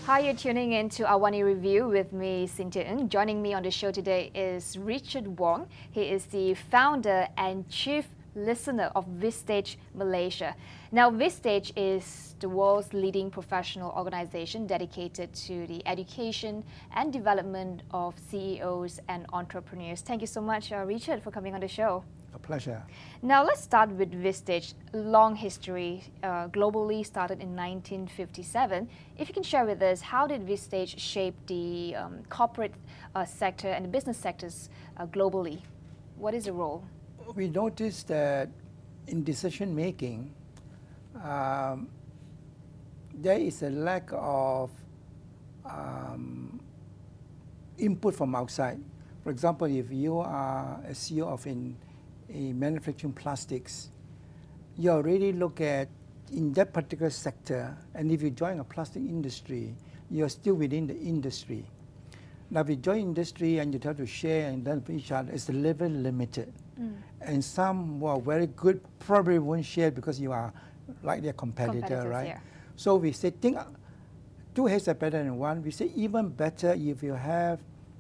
Hi, you're tuning in to Awani Review with me, Cynthia Ng. Joining me on the show today is Richard Wong. He is the founder and chief listener of Vistage Malaysia. Now, Vistage is the world's leading professional organization dedicated to the education and development of CEOs and entrepreneurs. Thank you so much, Richard, for coming on the show. A pleasure. Now let's start with Vistage. Long history, globally started in 1957. If you can share with us, how did Vistage shape the corporate sector and the business sectors globally? What is the role? We noticed that in decision making, there is a lack of input from outside. For example, if you are a CEO of a manufacturing plastics, you already look at in that particular sector, and if you join a plastic industry, you're still within the industry. Now, if you join industry and you try to share and learn from each other, it's a little limited. And some who are very good probably won't share because you are like their competitor, right? Yeah. So we say, think two heads are better than one. We say even better if you have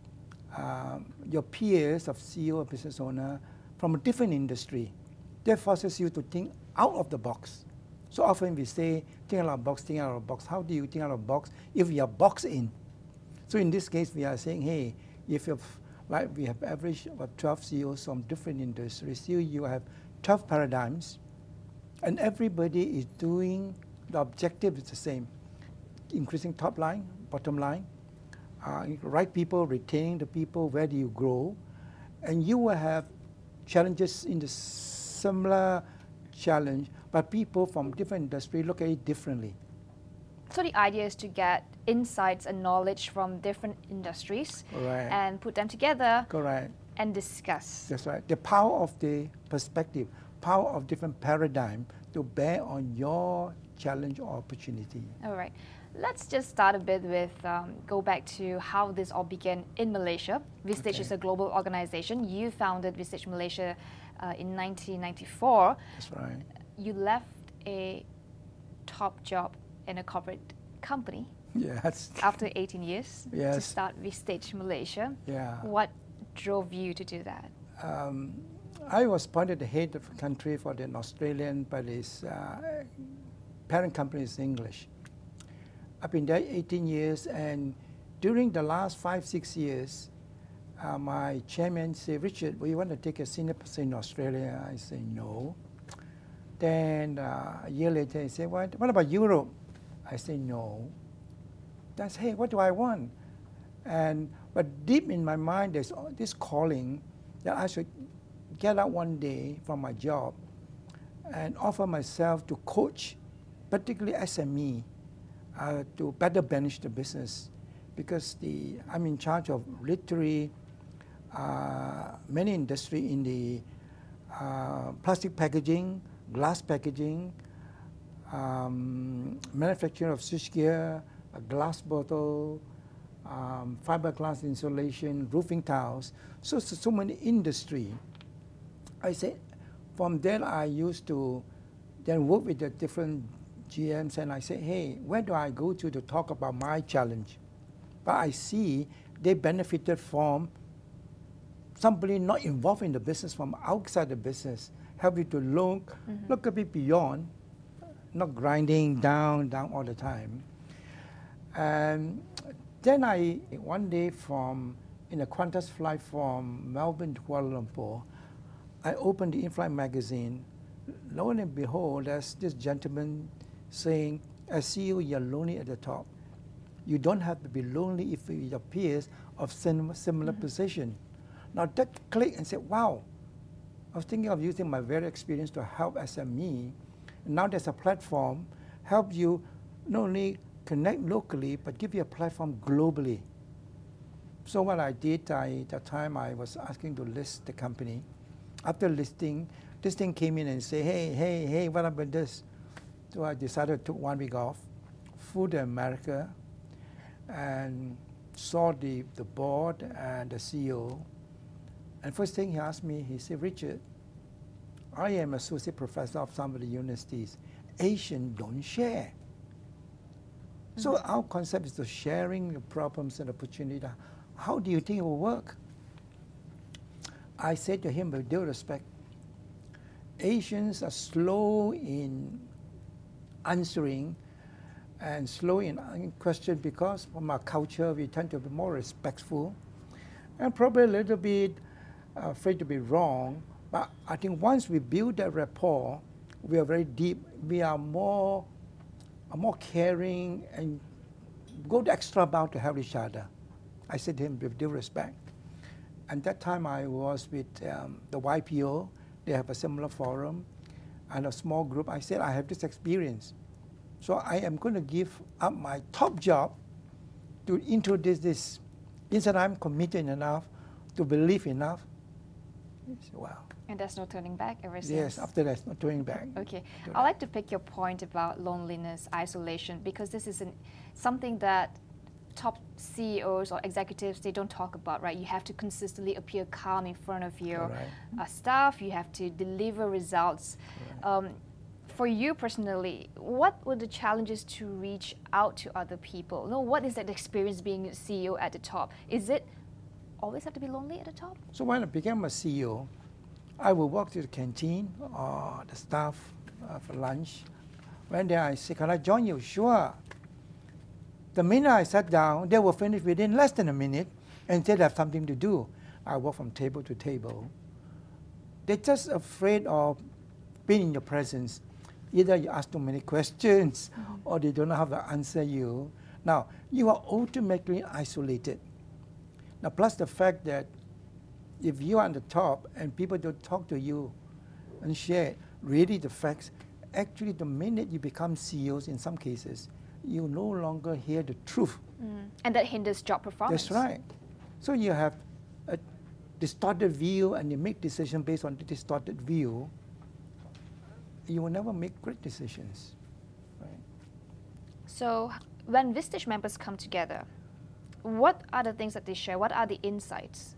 your peers of CEO or business owner from a different industry. That forces you to think out of the box. So often we say, think out of the box, think out of the box. How do you think out of the box if you are boxed in? So in this case, we are saying, hey, if you've, like we have average about 12 CEOs from different industries, still you have 12 paradigms, and everybody is doing, the objective is the same, increasing top line, bottom line, right people, retaining the people, where do you grow, and you will have challenges in the similar challenge, but people from different industry look at it differently. So the idea is to get insights and knowledge from different industries Correct. and put them together Correct. and discuss. That's right. The power of the perspective, power of different paradigm to bear on your challenge or opportunity. All right. Let's just start a bit with, go back to how this all began in Malaysia. Vistage is a global organization. You founded Vistage Malaysia in 1994. That's right. You left a top job in a corporate company Yes. after 18 years to Yes. start Vistage Malaysia. Yeah. What drove you to do that? I was appointed the head of the country for the Australian, but his parent company is English. I've been there 18 years, and during the last 5-6 years, my chairman said, Richard, well, you want to take a senior position in Australia? I said, no. Then a year later, he said, what about Europe? I said, no. That's, hey, what do I want? But deep in my mind, there's this calling that I should get out one day from my job and offer myself to coach, particularly SME, to better manage the business, because I'm in charge of literally many industry in the plastic packaging, glass packaging, manufacturing of switchgear, a glass bottle, fiberglass insulation, roofing tiles. So many industry. I said, from there I used to then work with the different GMs, and I say, hey, where do I go to talk about my challenge? But I see they benefited from somebody not involved in the business, from outside the business, help you to look a bit beyond, not grinding down all the time. And then one day in a Qantas flight from Melbourne to Kuala Lumpur, I opened the in-flight magazine. Lo and behold, there's this gentleman saying, as CEO, you're lonely at the top. You don't have to be lonely if your peers of similar position. Now that clicked and said, wow, I was thinking of using my very experience to help SME. Now there's a platform, help you not only connect locally, but give you a platform globally. So what I did, at that time I was asking to list the company. After listing, this thing came in and said, hey, what about this? So I decided to take 1 week off, flew to America, and saw the board and the CEO. And first thing he asked me, he said, Richard, I am associate professor of some of the universities. Asians don't share. So our concept is to sharing the problems and opportunity. How do you think it will work? I said to him with due respect, Asians are slow in answering and slow in question because from our culture we tend to be more respectful and probably a little bit afraid to be wrong. But I think once we build that rapport, we are very deep. We are more caring and go the extra mile to help each other. I said to him with due respect. And that time I was with the YPO. They have a similar forum and a small group. I said, I have this experience. So I am going to give up my top job to introduce this. Instead, I'm committed enough to believe enough. He said, wow. And there's no turning back ever since? Yes, after that, no turning back. Okay. I'd like to pick your point about loneliness, isolation, because this is something that top CEOs or executives, they don't talk about, right? You have to consistently appear calm in front of your staff. You have to deliver results. Right. For you personally, what were the challenges to reach out to other people? No, what is that experience being a CEO at the top? Is it always have to be lonely at the top? So when I became a CEO, I would walk to the canteen or the staff for lunch. When there I say, can I join you? Sure. The minute I sat down, they were finished within less than a minute and said they have something to do. I walk from table to table. They're just afraid of being in your presence. Either you ask too many questions or they don't know how to answer you. Now, you are automatically isolated. Now, plus the fact that if you are on the top and people don't talk to you and share really the facts, actually the minute you become CEOs in some cases, you no longer hear the truth. And that hinders job performance. That's right. So you have a distorted view and you make decisions based on the distorted view. You will never make great decisions. Right? So when Vistage members come together, what are the things that they share? What are the insights?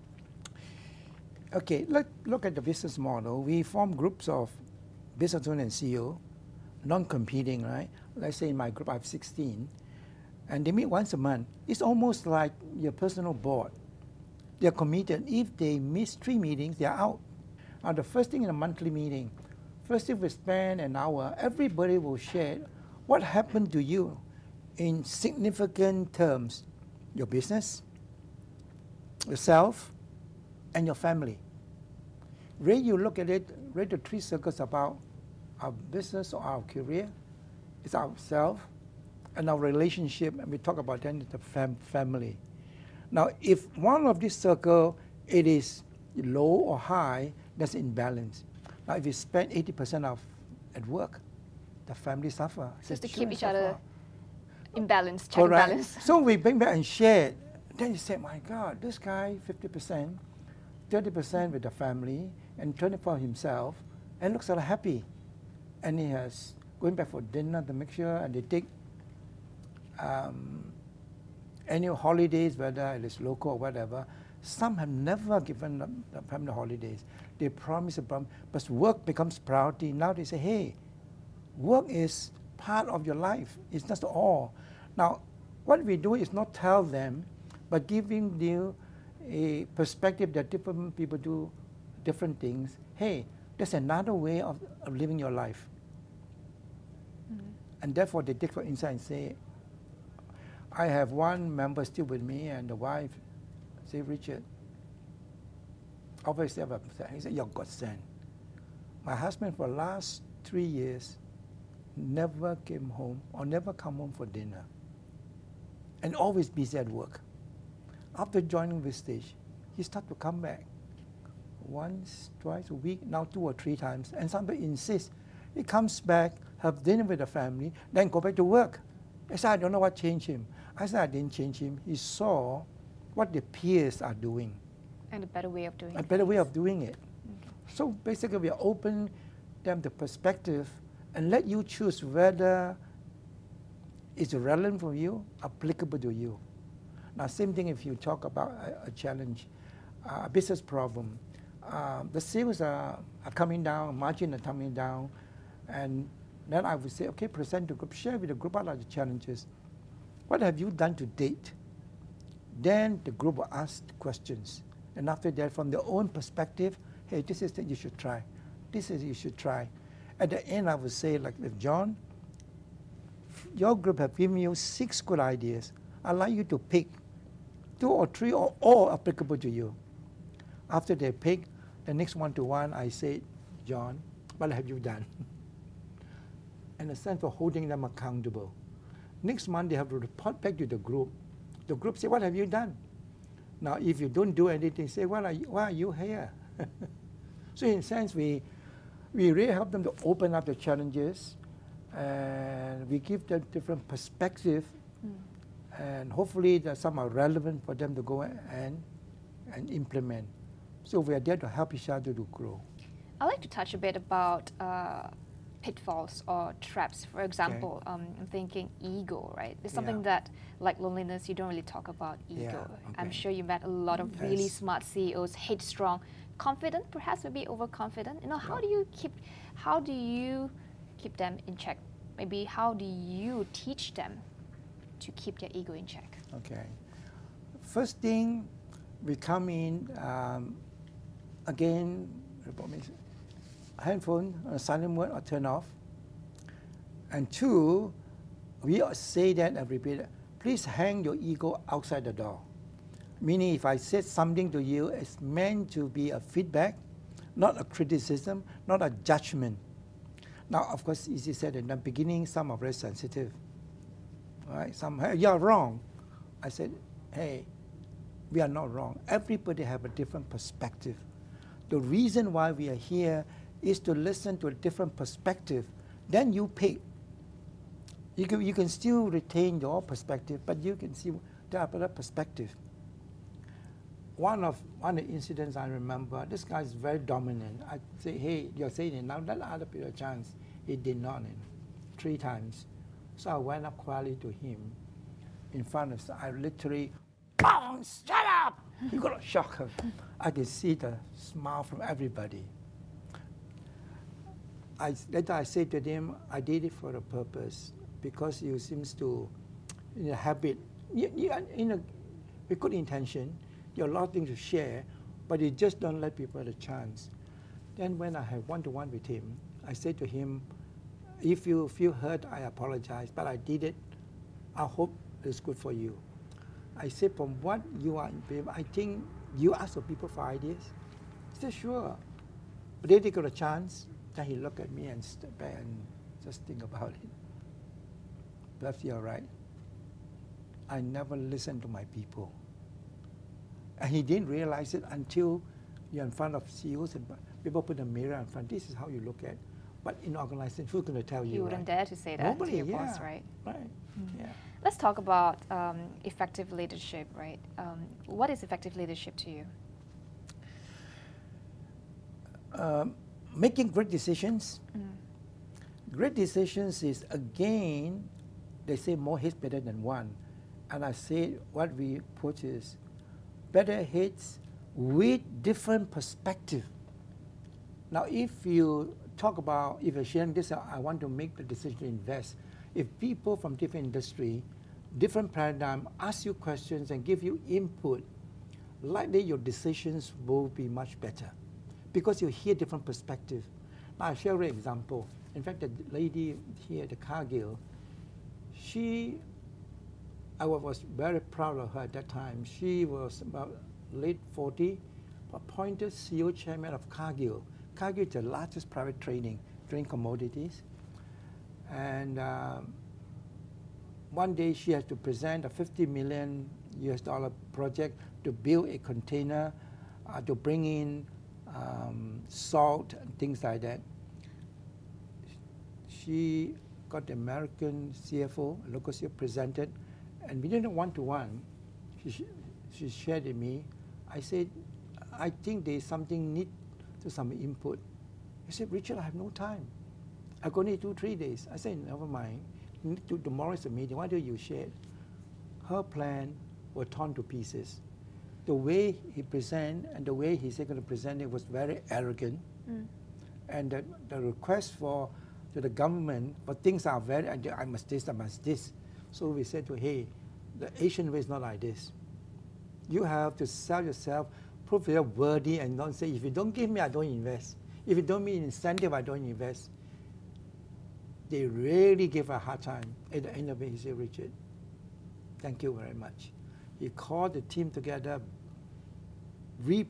Okay, let's look at the business model. We form groups of business owner and CEO, non-competing, right? Let's say in my group I have 16, and they meet once a month. It's almost like your personal board. They're committed. If they miss 3 meetings, they're out. Now the first thing in a monthly meeting, first if we spend an hour, everybody will share what happened to you in significant terms. Your business, yourself, and your family. When you look at it, read the 3 circles about our business or our career. It's ourselves and our relationship, and we talk about then the family. Now, if one of these circles, it is low or high, that's imbalance. Now, if you spend 80% of at work, the family suffer. Just to keep each other in balance, check and balance. So we bring back and share. Then you say, my God, this guy 50%, 30% with the family, and 20% for himself, and looks sort of happy. And he has going back for dinner to make sure, and they take annual holidays, whether it is local or whatever. Some have never given the family holidays. They promise a bump, but work becomes priority. Now they say, hey, work is part of your life. It's not all. Now, what we do is not tell them, but giving you a perspective that different people do different things. Hey, there's another way of living your life. And therefore, they take for insight and say, I have one member still with me, and the wife say, Richard, obviously, he said, you're godsend. My husband for the last 3 years never came home or never come home for dinner, and always busy at work. After joining Vistage, he started to come back once, twice a week, now 2 or 3 times, and somebody insists. He comes back, have dinner with the family, then go back to work. I said, I don't know what changed him. I said, I didn't change him. He saw what the peers are doing. And a better way of doing it. A better way of doing it. Okay. So basically, we are open them the perspective and let you choose whether it's relevant for you, applicable to you. Now, same thing if you talk about a challenge, a business problem. The sales are coming down, margin are coming down, and Then I would say, okay, present to group, share with the group what are the challenges. What have you done to date? Then the group will ask questions. And after that, from their own perspective, hey, this is that you should try. This is you should try. At the end, I would say, like with John, your group have given you 6 good ideas. I'd like you to pick 2 or 3 or all applicable to you. After they pick, the next one-to-one, I say, John, what have you done? In a sense for holding them accountable. Next month, they have to report back to the group. The group say, what have you done? Now, if you don't do anything, say, why are you here? So in a sense, we really help them to open up the challenges, and we give them different perspective, and hopefully that some are relevant for them to go and implement. So we are there to help each other to grow. I'd like to touch a bit about pitfalls or traps. For example, I'm thinking ego, right? It's something that, like loneliness, you don't really talk about ego. Yeah, okay. I'm sure you met a lot of really smart CEOs, headstrong, confident, perhaps maybe overconfident. You know, how do you keep them in check? Maybe how do you teach them to keep their ego in check? Okay. First thing, we come in, again, handphone, silent mode or turn off. And 2, we say that and repeat it. Please hang your ego outside the door. Meaning if I said something to you, it's meant to be a feedback, not a criticism, not a judgment. Now, of course, as you said in the beginning, some are very sensitive. Right? Some, hey, you're wrong. I said, hey, we are not wrong. Everybody have a different perspective. The reason why we are here is to listen to a different perspective. Then you pick. You can still retain your perspective, but you can see the other perspective. One of the incidents I remember, this guy is very dominant. I say, hey, you're saying it now, let other people a chance. He did not, 3 times. So I went up quietly to him in front of, I literally, boom, shut up! He got a shock. I could see the smile from everybody. Later I said to him, I did it for a purpose, because you seems to, in a habit, with good intention, you have a lot of things to share, but you just don't let people have a chance. Then when I had one-to-one with him, I said to him, if you feel hurt, I apologize, but I did it. I hope it's good for you. I said, from what you are, I think you ask the people for ideas. He said, sure. But then they got a chance. Then he looked at me and stepped back and just think about it. Perhaps you're right. I never listened to my people. And he didn't realize it until you're in front of CEOs and people put a mirror in front. This is how you look at. But in organization, who's going to tell you? You wouldn't dare to say that to your boss, right? Right. Yeah. Let's talk about effective leadership, right? What is effective leadership to you? Making great decisions. Great decisions is, again, they say more heads better than one. And I say what we put is better heads with different perspective. Now, if you talk about, if you're sharing this, I want to make the decision to invest. If people from different industry, different paradigm, ask you questions and give you input, likely your decisions will be much better because you hear different perspective. Now, I'll share an example. In fact, the lady here at the Cargill, I was very proud of her at that time. She was about late 40, appointed CEO chairman of Cargill. Cargill is the largest private trading commodities. And one day she has to present a $50 million project to build a container to bring in salt and things like that. She got the American CFO, local CFO, presented, and we did a one-to-one. She shared with me. I said, I think there's something need to some input. He said, Richard, I have no time. I only need 2-3 days. I said, never mind. Tomorrow is a meeting. Why don't you share it? Her plan was torn to pieces. The way he presented and the way he's going to present it was very arrogant. And the request for to the government, but things are very, I must this, I must this. So we said to, hey, the Asian way is not like this. You have to sell yourself, prove you're worthy, and don't say, if you don't give me, I don't invest. If you don't give me incentive, I don't invest. They really give a hard time. At the end of it, he said, Richard, thank you very much. He called the team together, do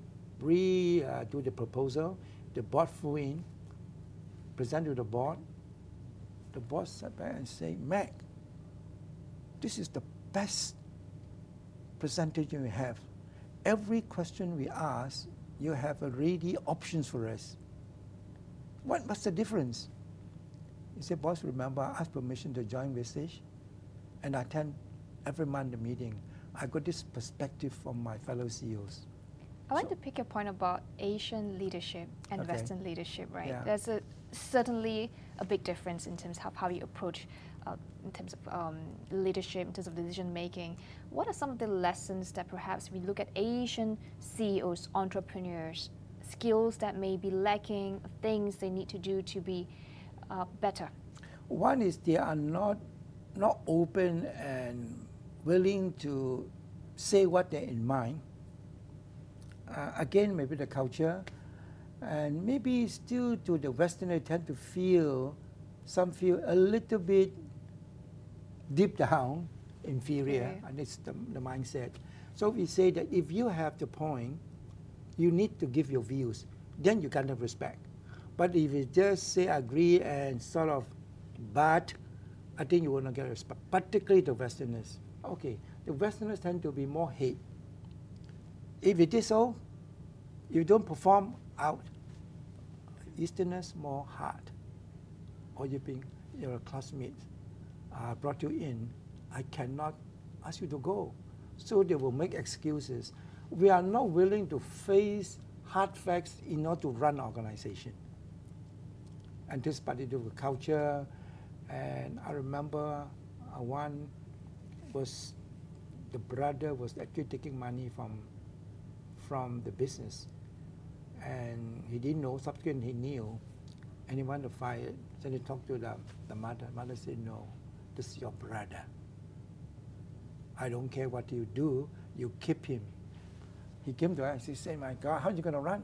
the proposal. The board flew in, presented to the board. The board sat back and said, Mac, this is the best presentation we have. Every question we ask, you have already options for us. What's the difference? He said, boss, remember, I asked permission to join Vistage, and I attend every month the meeting. I got this perspective from my fellow CEOs. I want to pick your point about Asian leadership and Western leadership, right? Yeah. There's certainly a big difference in terms of how you approach, in terms of leadership, in terms of decision making. What are some of the lessons that perhaps we look at Asian CEOs, entrepreneurs, skills that may be lacking, things they need to do to be better? One is they are not open and willing to say what they're in mind. Again, maybe the culture, and maybe still to the Westerners tend to feel a little bit deep down inferior, and it's the mindset. So we say that if you have the point, you need to give your views, then you kind of respect. But if you just say agree and sort of but, I think you will not get respect, particularly the Westerners. Okay, the Westerners tend to be more hate. If it is so, you don't perform out. Easterners more hard. Or your classmate brought you in, I cannot ask you to go. So they will make excuses. We are not willing to face hard facts in order to run an organization. And this part to do with culture. And I remember one was, the brother was actually taking money from the business. And he didn't know, subsequently he knew, and he wanted to fire it. So he talked to the mother. Mother said, no, this is your brother. I don't care what you do, you keep him. He came to us, he said, my God, how are you going to run?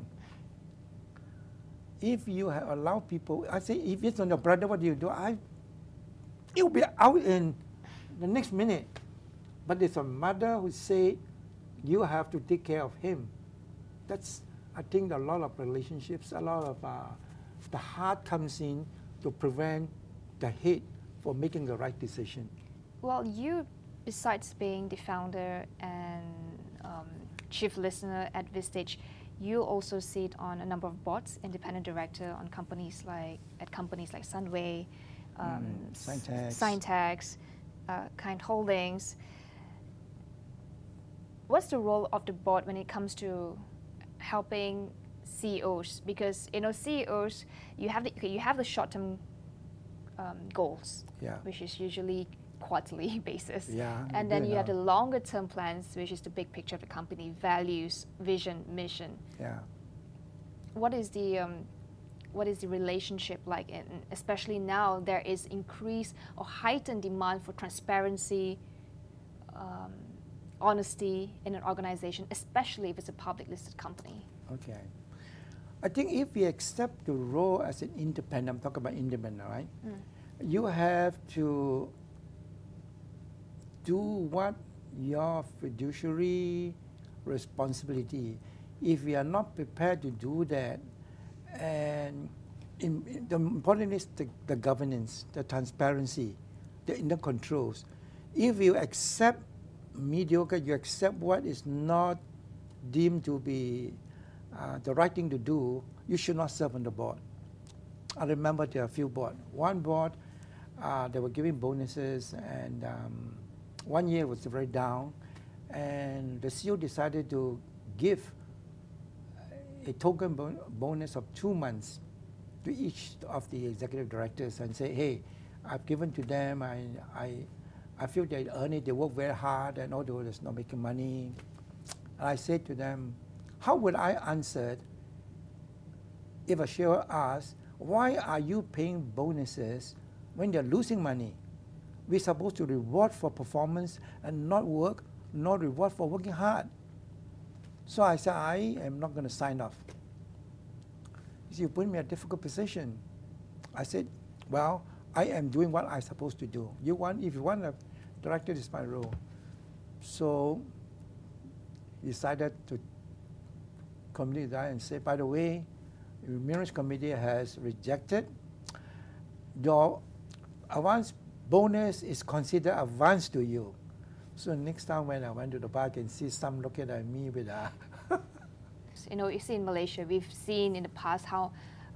If you allow people, I say, if it's on your brother, what do you do? He'll be out in the next minute. But there's a mother who say, you have to take care of him. That's, I think, a lot of relationships, a lot of the heart comes in to prevent the hate for making the right decision. Well, you, besides being the founder and chief listener at Vistage, you also sit on a number of boards, independent director on companies like Sunway, Syntax, Kind Holdings. What's the role of the board when it comes to helping CEOs? Because CEOs, you have the short-term goals, which is usually quarterly basis, and then you have the longer-term plans, which is the big picture of the company, values, vision, mission. What is the relationship like? And especially now, there is increased or heightened demand for transparency, honesty in an organization, especially if it's a public listed company. Okay. I think if we accept the role as an independent, I'm talking about independent, right? You have to do what your fiduciary responsibility. If we are not prepared to do that, and the important is the governance, the transparency, the inner controls. If you accept mediocre, you accept what is not deemed to be the right thing to do, you should not serve on the board. I remember there are a few boards. One board, they were giving bonuses, and 1 year was very down, and the CEO decided to give a token bonus of 2 months to each of the executive directors and say, hey, I've given to them, I feel they earn it, they work very hard, and although they're not making money. And I said to them, how would I answer if a shareholder asks, why are you paying bonuses when they're losing money? We're supposed to reward for performance and not reward for working hard. So I said, I am not going to sign off. He said, you put me in a difficult position. I said, well, I am doing what I'm supposed to do. If you want a director, this is my role. So he decided to communicate that and say, by the way, the Remuneration Committee has rejected your advance bonus is considered advance to you. So next time when I went to the bar, I can see some looking at me with a... You see in Malaysia, we've seen in the past how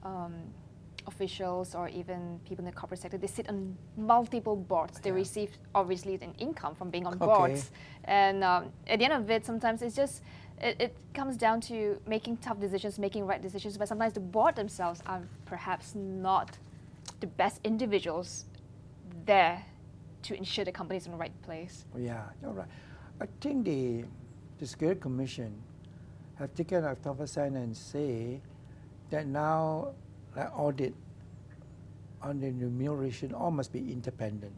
officials or even people in the corporate sector, they sit on multiple boards. They receive, obviously, an income from being on boards. And at the end of it, sometimes it's just, it comes down to making tough decisions, making right decisions, but sometimes the board themselves are perhaps not the best individuals there to ensure the company is in the right place. Yeah, you're right. I think the Security Commission have taken a tougher side and say that now audit on the remuneration all must be independent.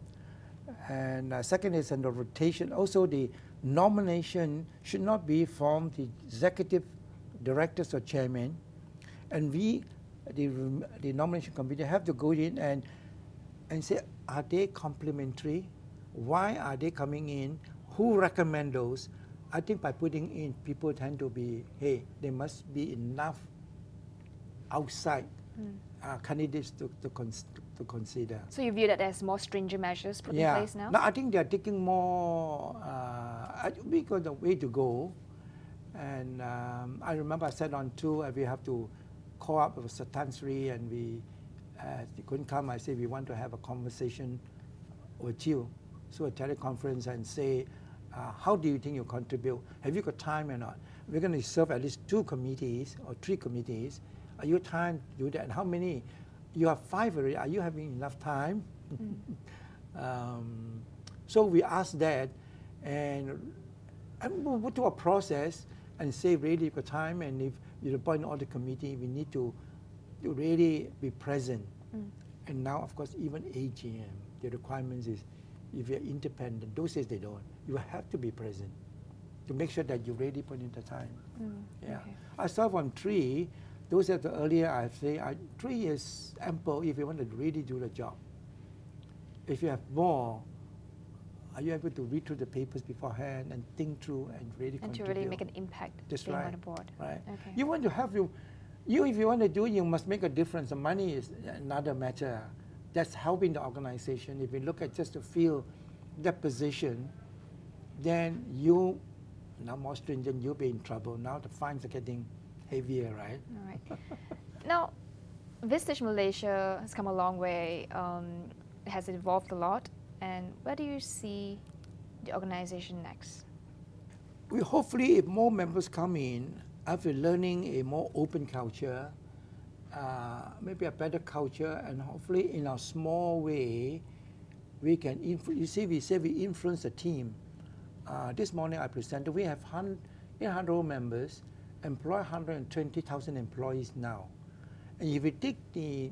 And second is on the rotation. Also, the nomination should not be from the executive directors or chairman. And we, the nomination committee, have to go in and say, are they complementary? Why are they coming in? Who recommend those? I think by putting in, people tend to be, hey, there must be enough outside candidates to consider. So you view that as more stringent measures put in place now? No, I think they are taking more, we got the way to go. And I remember I said on tour, we have to call up with Tan Sri, and they couldn't come. I said, we want to have a conversation with you. So a teleconference and say, how do you think you contribute? Have you got time or not? We're going to serve at least 2 committees or 3 committees. Are you time to do that? And how many? You have 5 already. Are you having enough time? So we asked that, and we go to a process and say, really, you've got time, and if you appoint all the committee, we need to really be present. And now, of course, even AGM, the requirements is, if you're independent, those days they don't. You have to be present to make sure that you really put in the time. Okay. I saw from 3, those are the earlier I say, 3 is ample if you want to really do the job. If you have more, are you able to read through the papers beforehand and think through and really contribute? And to really make an impact being on the board. Right. Okay. You want to have if you want to do it, you must make a difference. The money is another matter. That's helping the organization. If you look at just to fill that position, then you, now more stringent, you'll be in trouble. Now the fines are getting heavier, right? All right. Now, Vistage Malaysia has come a long way. It has evolved a lot. And where do you see the organization next? We hopefully, if more members come in, after learning a more open culture, maybe a better culture, and hopefully in a small way, we can you see, we say we influence the team. This morning I presented, we have 800 members, employ 120,000 employees now. And if we take the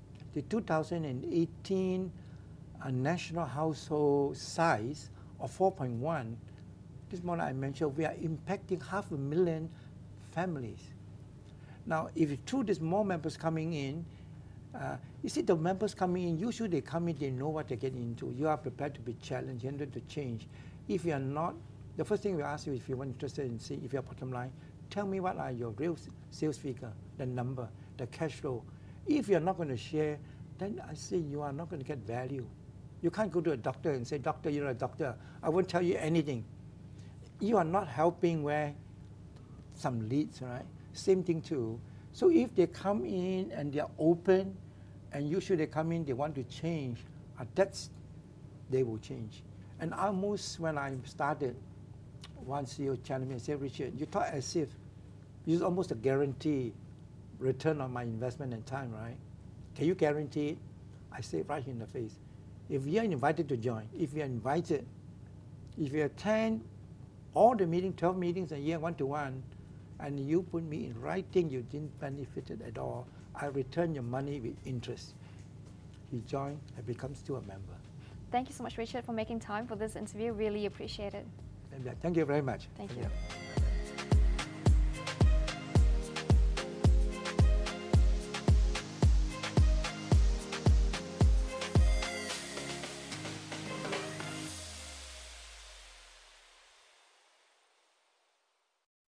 2018 national household size of 4.1, this morning I mentioned we are impacting 500,000 families. Now, if through this more members coming in, you see the members coming in, usually they come in, they know what they're getting into. You are prepared to be challenged, you need to change. If you are not, the first thing we ask you, if you're interested in see, if you're bottom line, tell me what are your real sales figure, the number, the cash flow. If you're not going to share, then I say you are not going to get value. You can't go to a doctor and say, doctor, you're a doctor, I won't tell you anything. You are not helping where some leads, right? Same thing too. So if they come in and they're open, and usually they come in, they want to change, they will change. And almost when I started, one CEO challenged me and said, Richard, you talk as if it's almost a guarantee return on my investment and time, right? Can you guarantee it? I say right in the face. If you're invited to join, if you're invited, if you attend all the meetings, 12 meetings a year, 1-to-1, and you put me in writing, you didn't benefit it at all, I return your money with interest. He joined and becomes still a member. Thank you so much, Richard, for making time for this interview. Really appreciate it. And thank you very much. Thank you.